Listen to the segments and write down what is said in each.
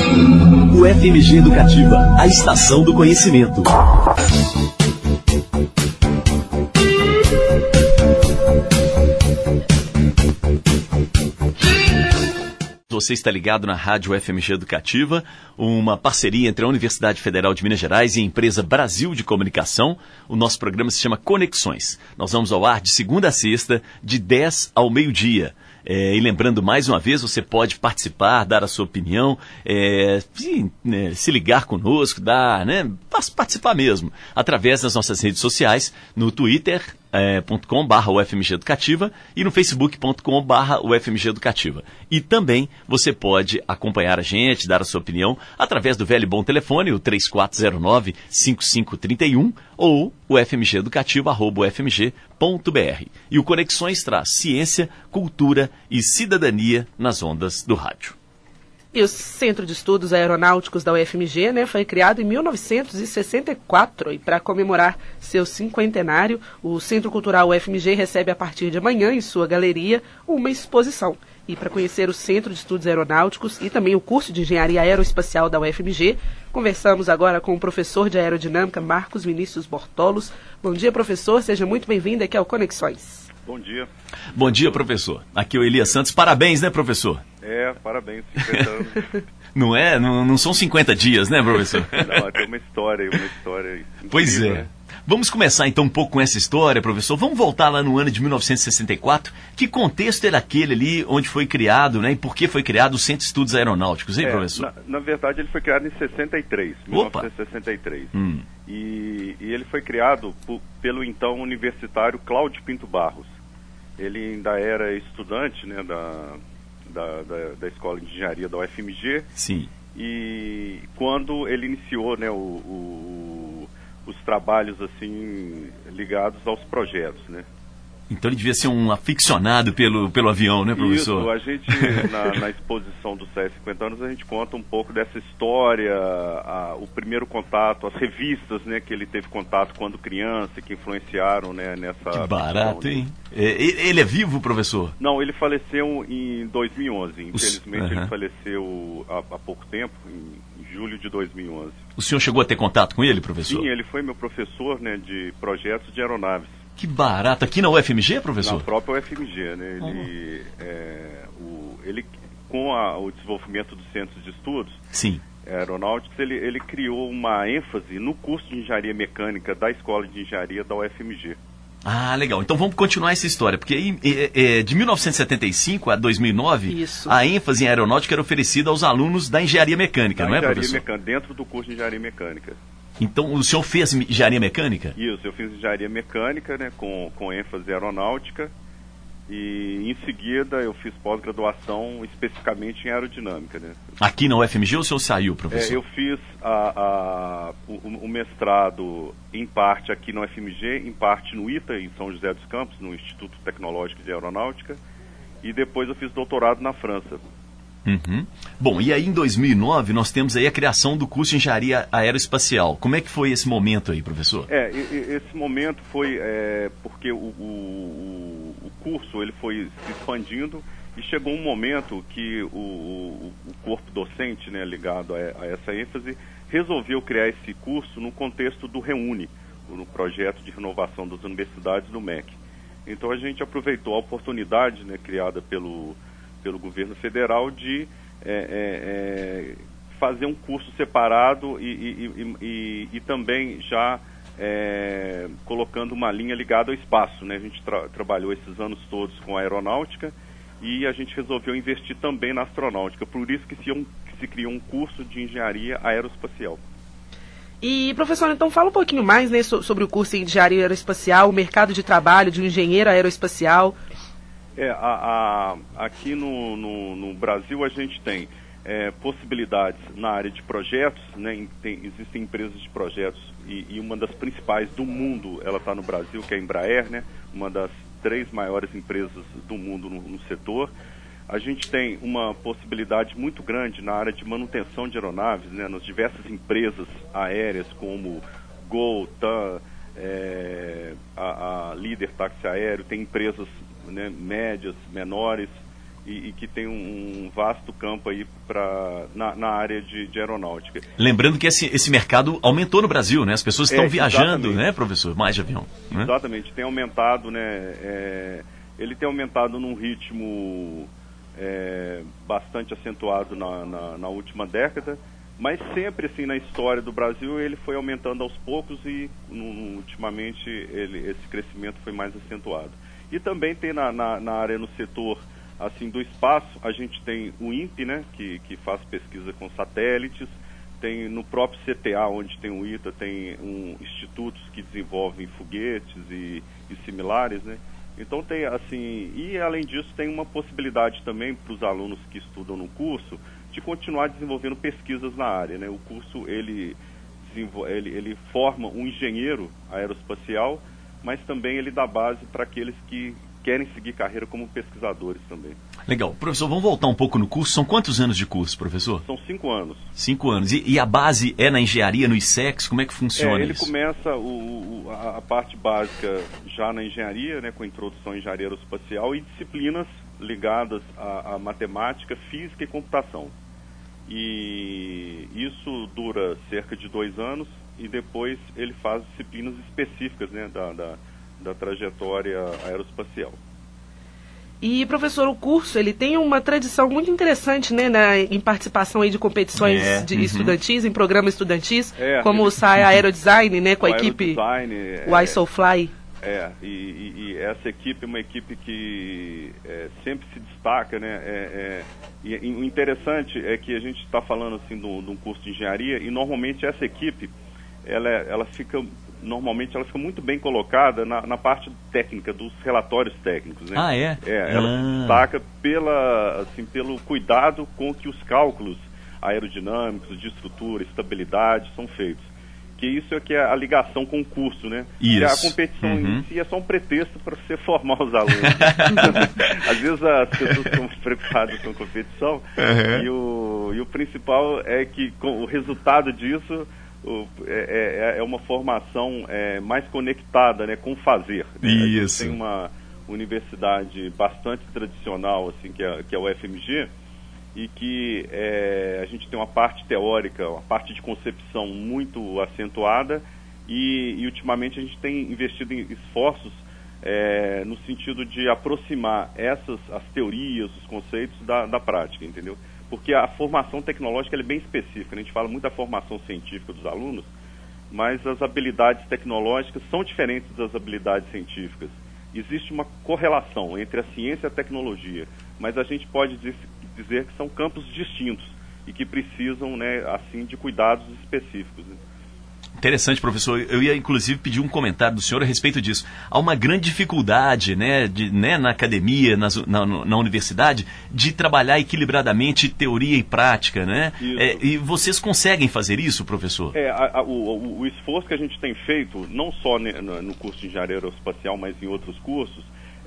UFMG Educativa, a estação do conhecimento. Você está ligado na Rádio UFMG Educativa, uma parceria entre a Universidade Federal de Minas Gerais e a empresa Brasil de Comunicação. O nosso programa se chama Conexões. Nós vamos ao ar de segunda a sexta, de 10 ao meio-dia. E lembrando, mais uma vez, você pode participar, dar a sua opinião, se ligar conosco, participar mesmo, através das nossas redes sociais, no twitter.com/UFMG Educativa e no facebook.com/UFMG Educativa. E também você pode acompanhar a gente, dar a sua opinião, através do velho e bom telefone, o 3409-5531 ou ufmgeeducativo@ufmg.br. E o Conexões traz ciência, cultura e cidadania nas ondas do rádio. E o Centro de Estudos Aeronáuticos da UFMG, foi criado em 1964 e para comemorar seu cinquentenário, o Centro Cultural UFMG recebe a partir de amanhã em sua galeria uma exposição. E para conhecer o Centro de Estudos Aeronáuticos e também o curso de Engenharia Aeroespacial da UFMG, conversamos agora com o professor de Aerodinâmica, Marcos Vinícius Bortolos. Bom dia, professor. Seja muito bem-vindo aqui ao Conexões. Bom dia. Bom dia, professor. Aqui é o Elias Santos. Parabéns, né, professor? Parabéns, 50 anos. Não é? Não são 50 dias, né, professor? Não, tem uma história incrível. Pois é. Né? Vamos começar então um pouco com essa história, professor. Vamos voltar lá no ano de 1964. Que contexto era aquele ali onde foi criado, né? E por que foi criado o Centro de Estudos Aeronáuticos, hein, professor? Na verdade, ele foi criado em 63, 1963. E ele foi criado pelo então universitário Cláudio Pinto Barros. Ele ainda era estudante, né, da Escola de Engenharia da UFMG. Sim. E quando ele iniciou, né, os trabalhos assim ligados aos projetos, né? Então ele devia ser um aficionado pelo avião, né, professor? Isso, a gente, na exposição dos 50 anos, a gente conta um pouco dessa história, o primeiro contato, as revistas, né, que ele teve contato quando criança, que influenciaram, né, nessa... Que barato, hein? Ele é vivo, professor? Não, ele faleceu em 2011, infelizmente ele faleceu há pouco tempo, em julho de 2011. O senhor chegou a ter contato com ele, professor? Sim, ele foi meu professor, né, de projetos de aeronaves. Que barato. Aqui na UFMG, professor? Na própria UFMG, né? Ele com o desenvolvimento dos centros de estudos aeronáuticos, ele criou uma ênfase no curso de engenharia mecânica da Escola de Engenharia da UFMG. Ah, legal. Então vamos continuar essa história, porque de 1975 a 2009, a ênfase em aeronáutica era oferecida aos alunos da engenharia mecânica, não é, professor? Dentro do curso de engenharia mecânica. Então, o senhor fez engenharia mecânica? Isso, eu fiz engenharia mecânica, né, com ênfase aeronáutica, e em seguida eu fiz pós-graduação especificamente em aerodinâmica, né. Aqui na UFMG ou o senhor saiu, professor? Eu fiz o mestrado em parte aqui na UFMG, em parte no ITA, em São José dos Campos, no Instituto Tecnológico de Aeronáutica, e depois eu fiz doutorado na França. Bom, e aí em 2009 nós temos aí a criação do curso de Engenharia Aeroespacial. Como é que foi esse momento aí, professor? Esse momento foi porque o curso ele foi se expandindo e chegou um momento que o corpo docente, né, ligado a essa ênfase, resolveu criar esse curso no contexto do REUNE, no projeto de renovação das universidades do MEC. Então a gente aproveitou a oportunidade, né, criada pelo governo federal de fazer um curso separado e também já colocando uma linha ligada ao espaço, né? A gente trabalhou esses anos todos com a aeronáutica e a gente resolveu investir também na astronáutica, por isso que se criou um curso de engenharia aeroespacial. E, professor, então fala um pouquinho mais, né, sobre o curso de engenharia aeroespacial, o mercado de trabalho de um engenheiro aeroespacial. Aqui no Brasil a gente tem possibilidades na área de projetos, né? Existem empresas de projetos e uma das principais do mundo, ela está no Brasil, que é a Embraer, né? Uma das 3 maiores empresas do mundo no setor. A gente tem uma possibilidade muito grande na área de manutenção de aeronaves, né? Nas diversas empresas aéreas como Gol, TAM, a Líder Táxi Aéreo, tem empresas, né, médias, menores, e que tem um vasto campo aí na área de aeronáutica. Lembrando que esse mercado aumentou no Brasil, né? As pessoas estão viajando, né, professor? Mais de avião. Né? Exatamente, tem aumentado, né? Ele tem aumentado num ritmo bastante acentuado na última década, mas sempre assim na história do Brasil ele foi aumentando aos poucos e ultimamente esse crescimento foi mais acentuado. E também tem na área, no setor assim do espaço, a gente tem o INPE, né, que faz pesquisa com satélites, tem no próprio CTA, onde tem o ITA, tem institutos que desenvolvem foguetes e similares, né? Então tem assim, e além disso tem uma possibilidade também para os alunos que estudam no curso de continuar desenvolvendo pesquisas na área, né? O curso ele forma um engenheiro aeroespacial, mas também ele dá base para aqueles que querem seguir carreira como pesquisadores também. Legal. Professor, vamos voltar um pouco no curso. São quantos anos de curso, professor? São 5 anos. 5 anos. E a base é na engenharia, no ISEX? Como é que funciona ele isso? Ele começa a parte básica já na engenharia, né, com a introdução em engenharia aeroespacial e disciplinas ligadas à matemática, física e computação. E isso dura cerca de 2 anos e depois ele faz disciplinas específicas, né, da trajetória aeroespacial. E, professor, o curso ele tem uma tradição muito interessante, né, em participação aí de competições estudantis, em programas estudantis, como o SAI Aerodesign, né, com a equipe YSOFly. E essa equipe é uma equipe que sempre se destaca, né? E o interessante é que a gente está falando assim de um curso de engenharia e normalmente essa equipe ela fica muito bem colocada na parte técnica, dos relatórios técnicos, né? Ela se destaca pelo cuidado com que os cálculos aerodinâmicos, de estrutura, estabilidade são feitos. Que isso é que é a ligação com o curso, né? Isso. A competição em si é só um pretexto para você formar os alunos. Às vezes as pessoas estão preocupadas com a competição e o principal é que o resultado disso é uma formação mais conectada, né, com o fazer. Né? Isso. Tem uma universidade bastante tradicional, assim, que é o FMG, e que a gente tem uma parte teórica, uma parte de concepção muito acentuada e ultimamente a gente tem investido em esforços no sentido de aproximar as teorias, os conceitos da prática, entendeu? Porque a formação tecnológica é bem específica, né? A gente fala muito da formação científica dos alunos, mas as habilidades tecnológicas são diferentes das habilidades científicas. Existe uma correlação entre a ciência e a tecnologia, mas a gente pode dizer que são campos distintos e que precisam, né, assim, de cuidados específicos. Né? Interessante, professor. Eu ia, inclusive, pedir um comentário do senhor a respeito disso. Há uma grande dificuldade, né, na academia, na universidade, de trabalhar equilibradamente teoria e prática, né? E vocês conseguem fazer isso, professor? O esforço que a gente tem feito, não só no curso de engenharia aeroespacial, mas em outros cursos,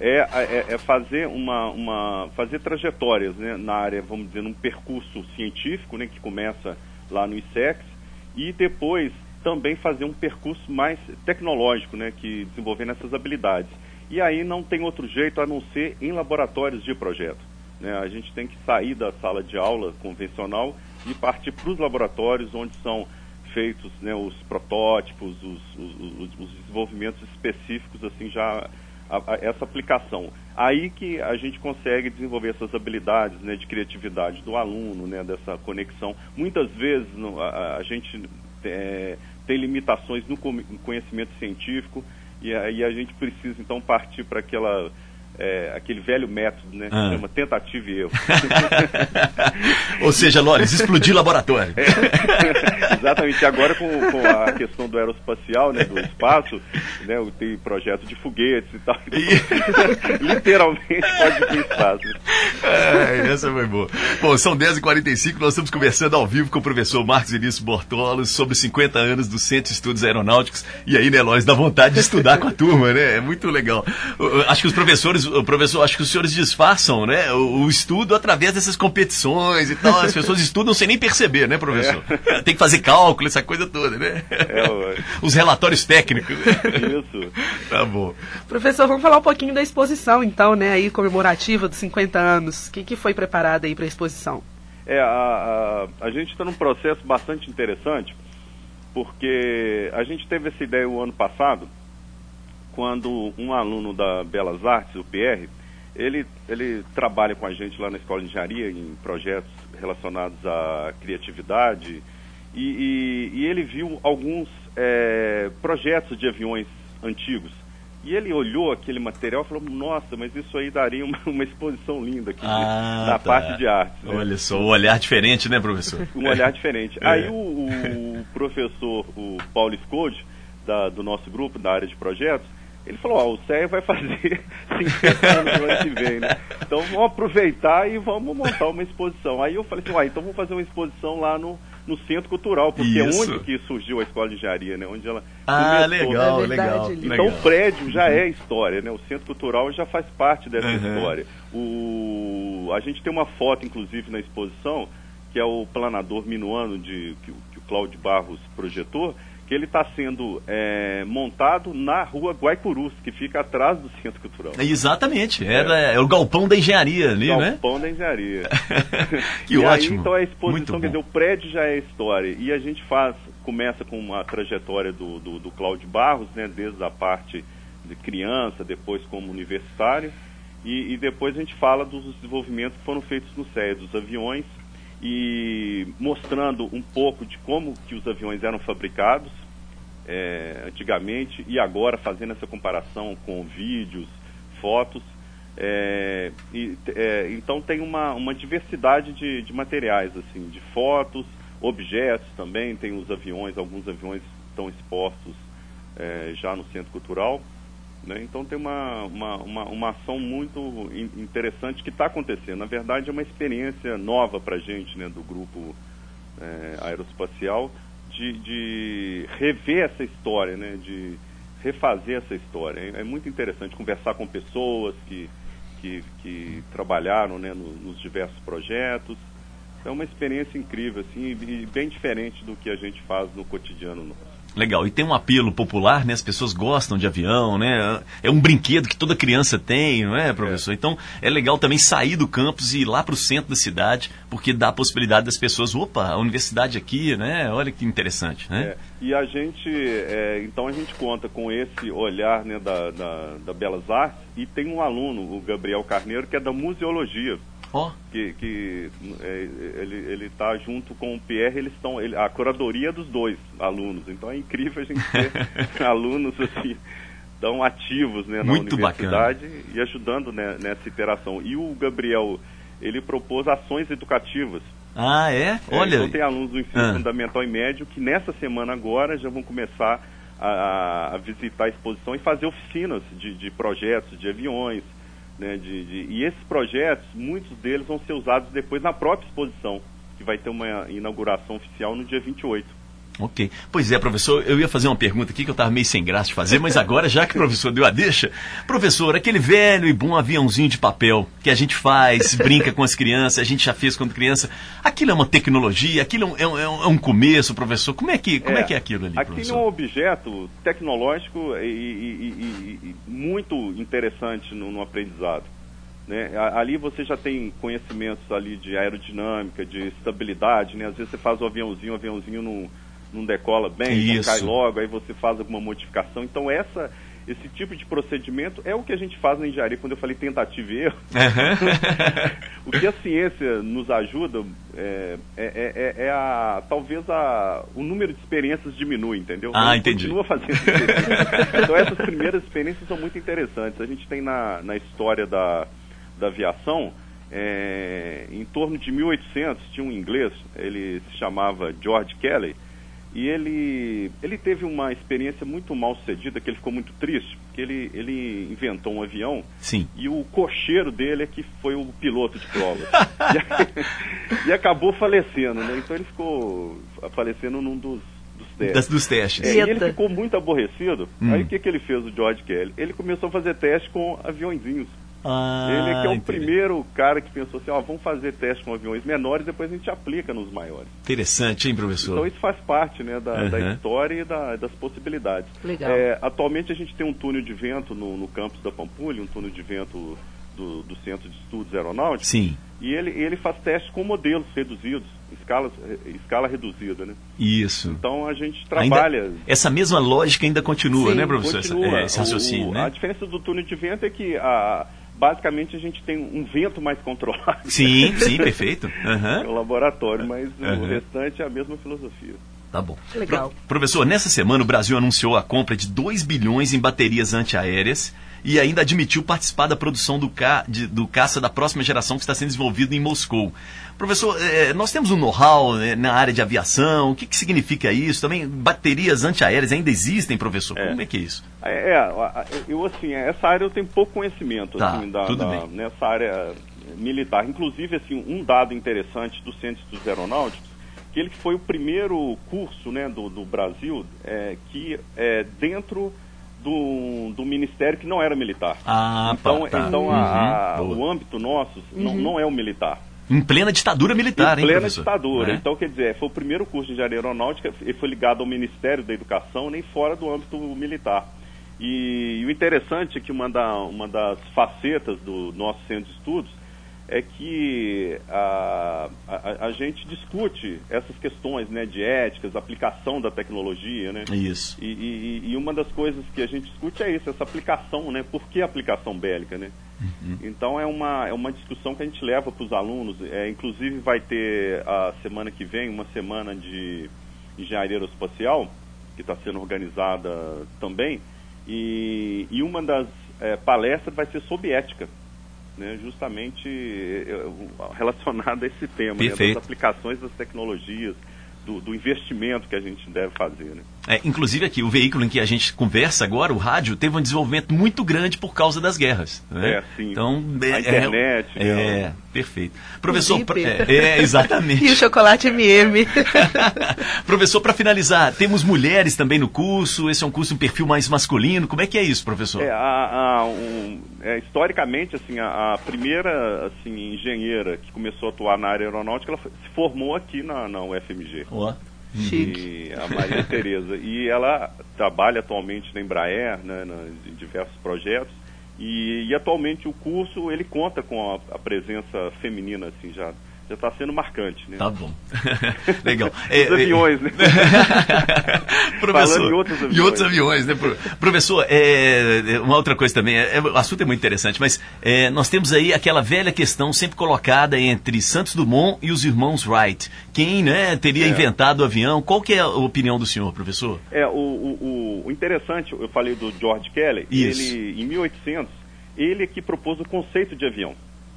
fazer fazer trajetórias, né, na área, vamos dizer, num percurso científico, né, que começa lá no ISEX, e depois também fazer um percurso mais tecnológico, né, que desenvolvendo essas habilidades. E aí não tem outro jeito a não ser em laboratórios de projeto. Né? A gente tem que sair da sala de aula convencional e partir para os laboratórios onde são feitos, né, os protótipos, os desenvolvimentos específicos, assim, já essa aplicação. Aí que a gente consegue desenvolver essas habilidades, né, de criatividade do aluno, né, dessa conexão. Muitas vezes a gente tem limitações no conhecimento científico e aí a gente precisa então partir para aquele velho método, né, que chama tentativa e erro. Ou seja, Loris, explodir laboratório. Exatamente. Agora com a questão do aeroespacial, né, do espaço, né, tem projeto de foguetes e tal. Literalmente pode ir para o espaço. Essa foi boa. Bom, são 10h45, nós estamos conversando ao vivo com o professor Marcos Vinícius Bortolos sobre os 50 anos do Centro de Estudos Aeronáuticos. E aí, né, Loris, dá vontade de estudar com a turma, né? É muito legal. Acho que os professores, acho que os senhores disfarçam, né, o estudo através dessas competições e tal. As pessoas estudam sem nem perceber, né, professor? Tem que fazer fazer cálculo, essa coisa toda, né? Os relatórios técnicos. Isso. Tá bom. Professor, vamos falar um pouquinho da exposição, então, né, aí comemorativa dos 50 anos. O que foi preparado aí para a exposição? A gente está num processo bastante interessante, porque a gente teve essa ideia o ano passado, quando um aluno da Belas Artes, o PR, ele trabalha com a gente lá na Escola de Engenharia em projetos relacionados à criatividade, e ele viu alguns projetos de aviões antigos. E ele olhou aquele material e falou, nossa, mas isso aí daria uma exposição linda aqui na parte de artes. Né? Olha só, um olhar diferente, né, professor? Um olhar diferente. Aí o professor, o Paulo Scode, do nosso grupo, da área de projetos, ele falou, o CEA vai fazer 50 anos no ano que vem, né? Então vamos aproveitar e vamos montar uma exposição. Aí eu falei assim, então vamos fazer uma exposição lá no Centro Cultural, porque é onde que surgiu a Escola de Engenharia, né? Onde ela começou. Legal. Então o prédio já é história, né? O Centro Cultural já faz parte dessa história. A gente tem uma foto, inclusive, na exposição, que é o planador minuano que o Cláudio Barros projetou, que ele está sendo montado na rua Guaicurus, que fica atrás do Centro Cultural. Exatamente, é o galpão da engenharia ali, né? Galpão da engenharia. Que ótimo. Aí, então a exposição, quer dizer, o prédio já é história, e a gente começa com uma trajetória do Cláudio Barros, né, desde a parte de criança, depois como universitário, e depois a gente fala dos desenvolvimentos que foram feitos no CEA, dos aviões, e mostrando um pouco de como que os aviões eram fabricados antigamente e agora fazendo essa comparação com vídeos, fotos. Então tem uma diversidade de materiais, assim, de fotos, objetos também, tem os aviões, alguns aviões estão expostos já no Centro Cultural. Né? Então tem uma ação muito interessante que está acontecendo. Na verdade é uma experiência nova para a gente, né, do grupo aeroespacial, de rever essa história, né, de refazer essa história. É muito interessante conversar com pessoas que trabalharam, né, nos diversos projetos. É uma experiência incrível, assim, e bem diferente do que a gente faz no cotidiano nosso. Legal, e tem um apelo popular, né? As pessoas gostam de avião, né? É um brinquedo que toda criança tem, não é, professor? Então é legal também sair do campus e ir lá para o centro da cidade, porque dá a possibilidade das pessoas, a universidade aqui, né? Olha que interessante, né? E a gente, então a gente conta com esse olhar, né, da Belas Artes, e tem um aluno, o Gabriel Carneiro, que é da museologia. Que ele está junto com o PR, a curadoria dos dois alunos. Então é incrível a gente ter alunos assim, tão ativos, né, na universidade, bacana, e ajudando, né, nessa interação. E o Gabriel, ele propôs ações educativas. Olha. Então tem alunos do ensino fundamental e médio que nessa semana agora já vão começar a visitar a exposição e fazer oficinas de projetos, de aviões. Né, e esses projetos, muitos deles vão ser usados depois na própria exposição, que vai ter uma inauguração oficial no dia 28. Ok. Pois é, professor, eu ia fazer uma pergunta aqui que eu estava meio sem graça de fazer, mas agora, já que o professor deu a deixa, professor, aquele velho e bom aviãozinho de papel que a gente faz, brinca com as crianças, a gente já fez quando criança, aquilo é uma tecnologia, aquilo é um começo, professor, como é que é aquilo ali, professor? Aquilo é um objeto tecnológico e muito interessante no aprendizado. Né? Ali você já tem conhecimentos ali de aerodinâmica, de estabilidade, né? Às vezes você faz o aviãozinho não decola bem, então cai logo, aí você faz alguma modificação. Então esse tipo de procedimento é o que a gente faz na engenharia, quando eu falei tentativa e erro. O que a ciência nos ajuda talvez o número de experiências diminui, entendeu? Entendi. Continua fazendo experiências. Então essas primeiras experiências são muito interessantes. A gente tem na história da aviação, em torno de 1800, tinha um inglês, ele se chamava George Kelly, e ele teve uma experiência muito mal sucedida, que ele ficou muito triste, porque ele inventou um avião. Sim. E o cocheiro dele é que foi o piloto de prova. e acabou falecendo, né? Então ele ficou falecendo num dos testes. Dos testes. E ele ficou muito aborrecido. Aí o que ele fez, o George Kelly? Ele começou a fazer teste com aviõezinhos. Ele é que é o primeiro cara que pensou assim, vamos fazer teste com aviões menores, depois a gente aplica nos maiores. Interessante, hein, professor? Então isso faz parte, né, da história e das possibilidades. Legal. Atualmente a gente tem um túnel de vento no campus da Pampulha, um túnel de vento do Centro de Estudos Aeronáuticos. Sim. E ele faz testes com modelos reduzidos, escala reduzida, né? Isso. Então a gente trabalha... essa mesma lógica ainda continua, né, professor? Continua. Esse raciocínio, né? A diferença do túnel de vento é que basicamente a gente tem um vento mais controlado. Sim, perfeito. É um laboratório, mas o restante é a mesma filosofia. Tá bom. Legal. Professor, nessa semana o Brasil anunciou a compra de 2 bilhões em baterias antiaéreas e ainda admitiu participar da produção do caça da próxima geração que está sendo desenvolvido em Moscou. Professor, nós temos um know-how na área de aviação, o que significa isso? Também baterias antiaéreas ainda existem, professor? Como é que é isso? Essa área eu tenho pouco conhecimento, nessa área militar. Inclusive, assim, um dado interessante do Centro de Estudos Aeronáuticos, que ele foi o primeiro curso, né, do Brasil que dentro do Ministério que não era militar. O âmbito nosso não é o militar. Em plena ditadura militar, hein, plena professor? Ditadura. Então, quer dizer, foi o primeiro curso de engenharia aeronáutica, ele foi ligado ao Ministério da Educação, nem fora do âmbito militar. E o interessante é que uma das facetas do nosso Centro de Estudos é que a gente discute essas questões, né, de éticas, aplicação da tecnologia, né? Isso. E uma das coisas que a gente discute é isso, essa aplicação, né? Por que aplicação bélica, né? Então é uma discussão que a gente leva para os alunos, inclusive vai ter a semana que vem uma semana de engenharia aeroespacial, que está sendo organizada também, e uma das palestras vai ser sobre ética, né, justamente relacionado a esse tema, né, das aplicações das tecnologias, do investimento que a gente deve fazer, né? Inclusive aqui, o veículo em que a gente conversa agora, o rádio, teve um desenvolvimento muito grande por causa das guerras, né? Sim. Então, a internet. Perfeito. Professor, exatamente. E o chocolate MM. Professor, para finalizar, temos mulheres também no curso, esse é um curso um perfil mais masculino, como é que é isso, professor? Historicamente, assim, a primeira assim, engenheira que começou a atuar na área aeronáutica, ela se formou aqui na UFMG. Chique. A Maria Tereza. E ela trabalha atualmente na Embraer, né, em diversos projetos. E atualmente o curso, ele conta com a presença feminina, assim, já está sendo marcante, né? Tá bom. Legal. Os aviões, né? Professor, falando em outros aviões, né? Professor, uma outra coisa também, o assunto é muito interessante, mas nós temos aí aquela velha questão sempre colocada entre Santos Dumont e os irmãos Wright. Quem, né, teria inventado o avião? Qual que é a opinião do senhor, professor? O interessante, eu falei do George Kelly, ele, em 1800, ele é que propôs o conceito de avião.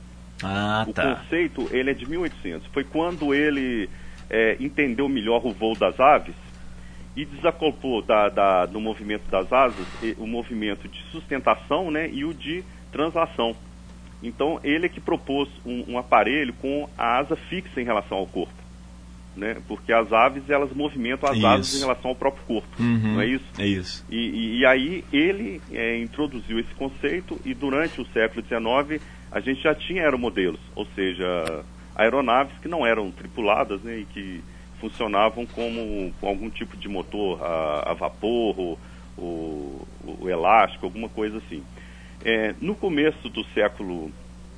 O conceito, ele é de 1800. Foi quando ele entendeu melhor o voo das aves e desacoplou do movimento das asas o movimento de sustentação, né, e o de translação. Então, ele é que propôs um aparelho com a asa fixa em relação ao corpo, né? Porque as aves, elas movimentam as asas em relação ao próprio corpo, não é isso? É isso. E aí ele introduziu esse conceito e durante o século XIX a gente já tinha aeromodelos, ou seja, aeronaves que não eram tripuladas, né, e que funcionavam com algum tipo de motor a vapor, o elástico, alguma coisa assim. No começo do século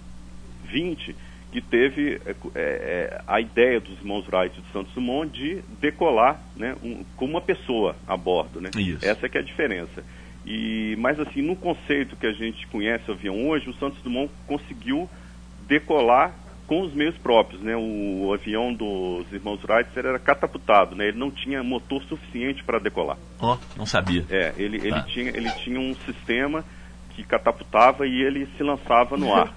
XX, que teve a ideia dos irmãos Wright de Santos Dumont de decolar, né, com uma pessoa a bordo, né? Essa que é a diferença. Mas assim, no conceito que a gente conhece o avião hoje, o Santos Dumont conseguiu decolar com os meios próprios, né? O avião dos irmãos Wright era catapultado, né? Ele não tinha motor suficiente para decolar. Não sabia. Ele tinha um sistema que catapultava e ele se lançava no ar.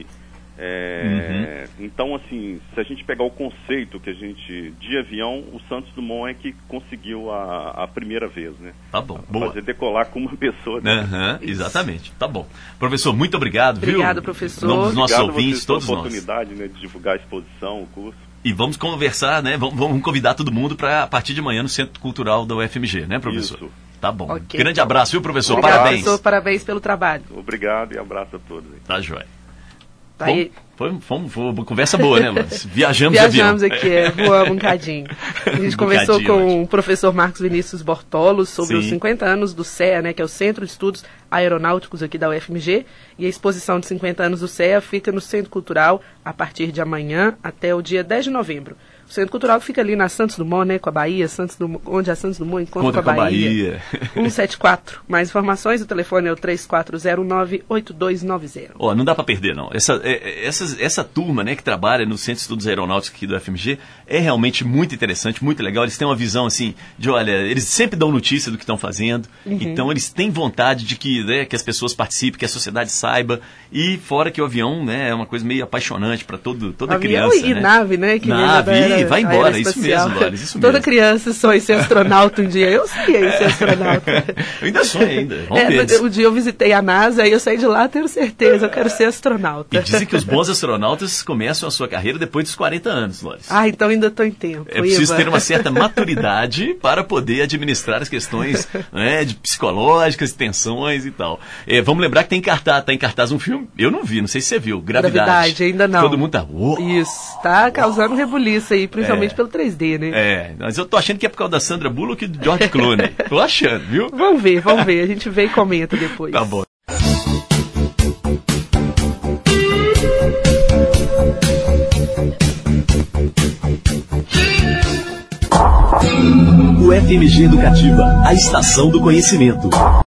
Então, assim, se a gente pegar o conceito que a gente de avião, o Santos Dumont é que conseguiu a primeira vez, né? Tá bom. Boa. Fazer decolar com uma pessoa. Né? Exatamente. Tá bom. Professor, muito obrigado. Obrigado, professor. Em nome dos nossos ouvintes, todos nós. Oportunidade, né, de divulgar a exposição, o curso. E vamos conversar, né? Vamos convidar todo mundo para a partir de amanhã no Centro Cultural da UFMG, né, professor? Isso. Tá bom. Ok. Grande abraço, viu, professor? Obrigado, Parabéns. professor, parabéns pelo trabalho. Obrigado e abraço a todos. Tá, joia. Tá aí. Foi uma conversa boa, né, Lourdes? Viajamos aqui, voamos um cadinho. A gente conversou com o professor Marcos Vinícius Bortolos sobre os 50 anos do CEA, né, que é o Centro de Estudos Aeronáuticos aqui da UFMG, e a exposição de 50 anos do CEA fica no Centro Cultural a partir de amanhã até o dia 10 de novembro. O Centro Cultural fica ali na Santos Dumont, né, com a Bahia, onde a Santos Dumont encontra com a Bahia. 174. Mais informações, o telefone é o 3409-8290. Não dá para perder, não. Essa turma, né, que trabalha no Centro de Estudos Aeronáuticos aqui do UFMG é realmente muito interessante, muito legal. Eles têm uma visão, assim, de, olha, eles sempre dão notícia do que estão fazendo, então eles têm vontade de que, né, que as pessoas participem, que a sociedade saiba, e fora que o avião, né, é uma coisa meio apaixonante para toda criança. E né? nave, né? Que vai embora, isso mesmo, Lourdes, isso Toda mesmo. criança sonha em ser astronauta um dia. Eu sonhei em ser astronauta. Eu ainda sonho ainda. Vamos ver. Um dia eu visitei a NASA e eu saí de lá, tenho certeza, eu quero ser astronauta. E dizem que os bons astronautas começam a sua carreira depois dos 40 anos, Lourdes. Então ainda estou em tempo. É preciso ter uma certa maturidade para poder administrar as questões, né, de psicológicas, tensões e tal. Vamos lembrar que tá em cartaz um filme, eu não vi, não sei se você viu, Gravidade. Ainda não. Todo mundo tá... Isso, tá causando rebuliço aí, principalmente pelo 3D, né? Mas eu tô achando que é por causa da Sandra Bullock e do George Clooney. Tô achando, viu? Vamos ver, a gente vê e comenta depois. Tá bom. UFMG Educativa, a estação do conhecimento.